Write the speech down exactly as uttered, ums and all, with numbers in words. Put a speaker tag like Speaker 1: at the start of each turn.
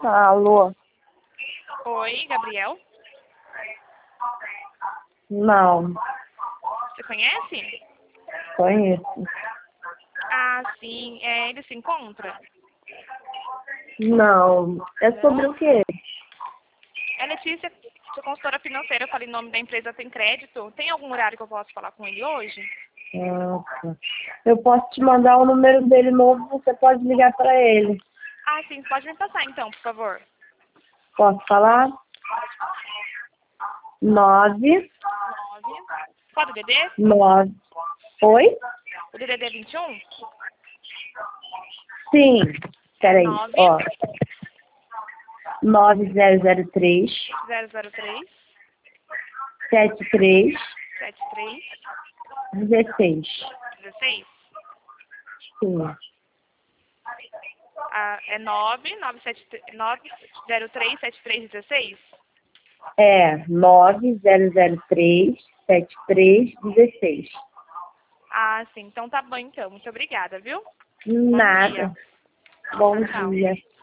Speaker 1: Alô?
Speaker 2: Oi, Gabriel?
Speaker 1: Não,
Speaker 2: Você conhece?
Speaker 1: conheço.
Speaker 2: Ah, sim. É, ele se encontra?
Speaker 1: Não. É sobre
Speaker 2: Não?
Speaker 1: o quê?
Speaker 2: É Letícia, sou consultora financeira, eu falei em nome da empresa Tem Crédito. Tem algum horário que eu posso falar com ele hoje?
Speaker 1: Ah, tá. Eu posso te mandar o número dele novo, você pode ligar para ele.
Speaker 2: Ah, sim. Pode me passar então, por favor.
Speaker 1: Posso falar? Nove,
Speaker 2: Nove. Qual o D D D?
Speaker 1: nove. Oi?
Speaker 2: O D D D é vinte e um?
Speaker 1: Sim.
Speaker 2: É
Speaker 1: Peraí,
Speaker 2: nove
Speaker 1: ó. Nove zero zero três,
Speaker 2: zero zero três
Speaker 1: sete três,
Speaker 2: sete três
Speaker 1: dezesseis.
Speaker 2: dezesseis.
Speaker 1: Sim.
Speaker 2: Ah, é nove nove sete nove zero três sete três dezesseis?
Speaker 1: É, nove zero zero três, sete três, dezesseis.
Speaker 2: Ah, sim. Então tá bom então. Muito obrigada, viu? Bom dia.
Speaker 1: Nada. Bom
Speaker 2: Tchau, tchau.
Speaker 1: dia.